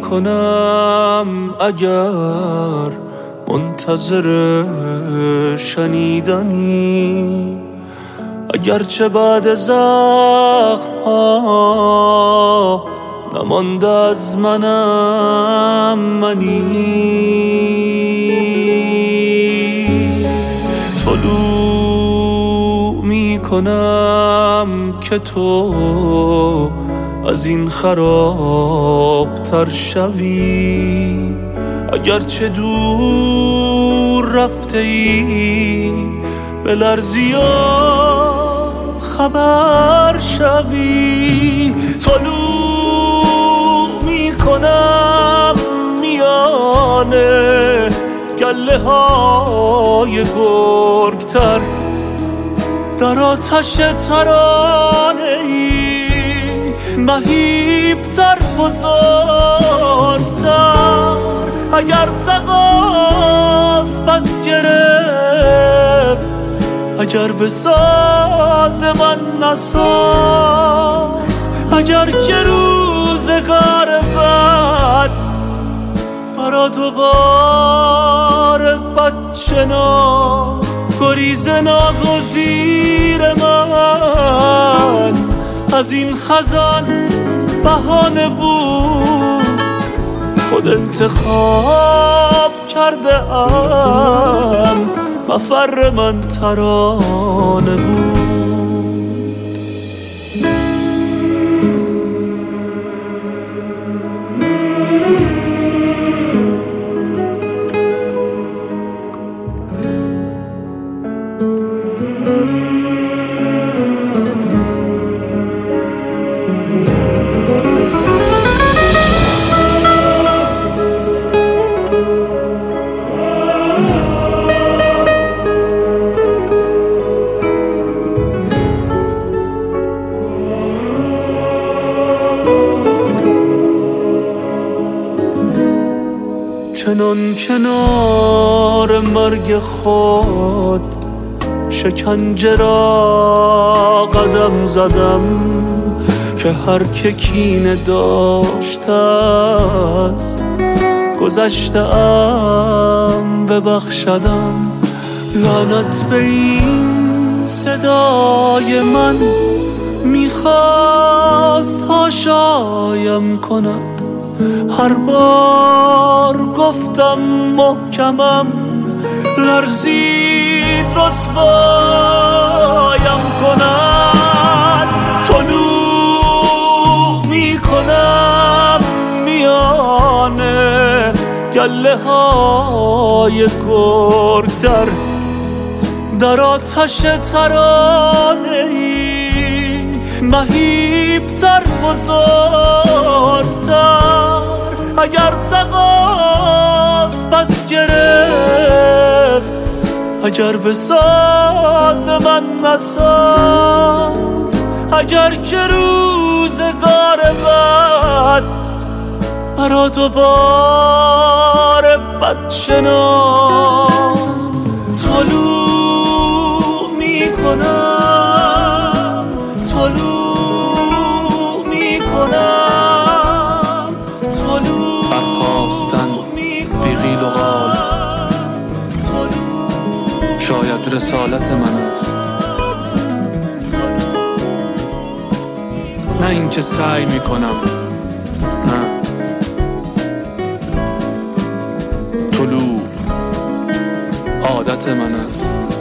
کنم اگر منتظر شنیدنی، اگرچه بعد زخم ها نمانده از منم منی. طلوع می کنم که تو از این خراب تر شوی، اگرچه دور رفته ای به لرزی و خبر شوی. طلوع می کنم میانه گله های گرگتر، در آتش ترانه ای مهیبتر بزرگتر. اگر تقاص پس گرفت، اگر به ساز من نساخت، اگر که روزگار بد مرا دوباره بد شناخت، گریز ناگزیر من از این خزان بهانه بود. خود انتخاب کرده ام، مفر من ترانه بود. چنان کنار مرگ خود شکنجه را قدم زدم، که هر که کینه داشته از گذشته ام ببخشدم. لعنت به این صدای من میخواست هاشایم کند، هر بار گفتم محکمم لرزید رسوایم کند. طلوع می کنم میانه گله های گرگتر، در آتش ترانه ای مهیبتر بزرگتر. اگر تقاص پس گرفت، اگر به ساز من نساخت، اگر که روزگار بد مرا دوباره بد شناخت. طلوع می کنم، طلوع می کنم، طلوع برخاستن بی قیل و قال شاید رسالت من است، نه اینکه سعی می کنم، نه. طلوع عادت من است.